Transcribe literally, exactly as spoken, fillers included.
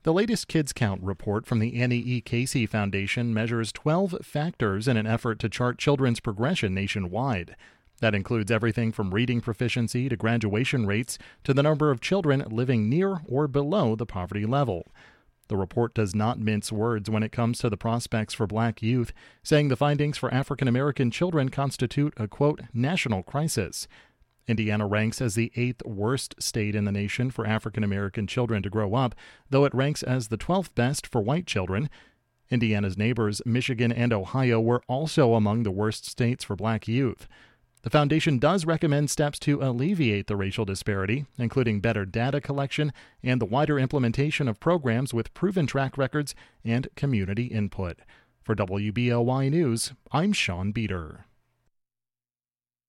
The latest Kids Count report from the Annie E. Casey Foundation measures twelve factors in an effort to chart children's progression nationwide. That includes everything from reading proficiency to graduation rates to the number of children living near or below the poverty level. The report does not mince words when it comes to the prospects for black youth, saying the findings for African American children constitute a, quote, national crisis. Indiana ranks as the eighth worst state in the nation for African American children to grow up, though it ranks as the twelfth best for white children. Indiana's neighbors, Michigan and Ohio, were also among the worst states for black youth. The foundation does recommend steps to alleviate the racial disparity, including better data collection and the wider implementation of programs with proven track records and community input. For W B L Y News, I'm Sean Beater.